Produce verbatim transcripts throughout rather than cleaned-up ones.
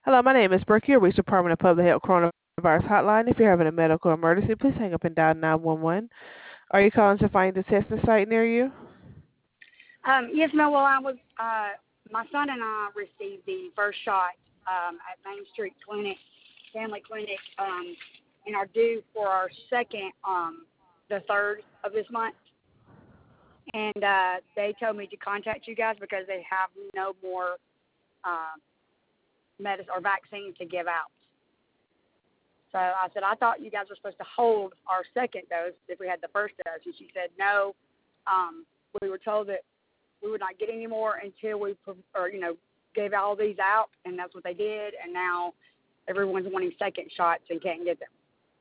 Hello, my name is Brooke. You're reached Department of Public Health Coronavirus Hotline. If you're having a medical emergency, please hang up and dial nine one one. Are you calling to find a testing site near you? Um, yes, ma'am. Well, I was, uh, my son and I received the first shot um, at Main Street Clinic, Family Clinic, um, and are due for our second, um, the third of this month. And uh, they told me to contact you guys because they have no more uh, medicine or vaccine to give out. So I said, I thought you guys were supposed to hold our second dose if we had the first dose. And she said, no. Um, we were told that we would not get any more until we, or you know, gave all these out, and that's what they did. And now everyone's wanting second shots and can't get them.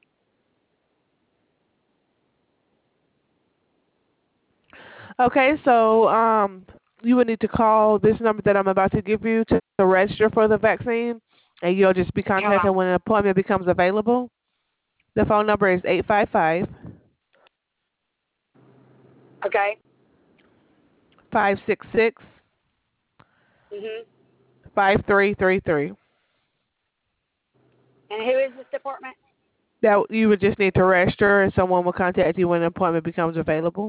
Okay, so um, you would need to call this number that I'm about to give you to, to register for the vaccine, and you'll just be contacted when an appointment becomes available. The phone number is eight five five, Okay. five six six, Mhm. five three three three. And who is this department? That you would just need to register, and someone will contact you when an appointment becomes available.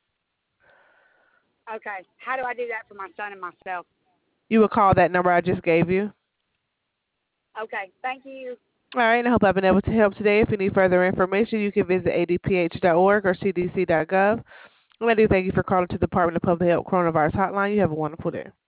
Okay. How do I do that for my son and myself? You would call that number I just gave you. Okay. Thank you. All right, and I hope I've been able to help today. If you need further information, you can visit A D P H dot org or C D C dot gov. And I do thank you for calling to the Department of Public Health Coronavirus Hotline. You have a wonderful day.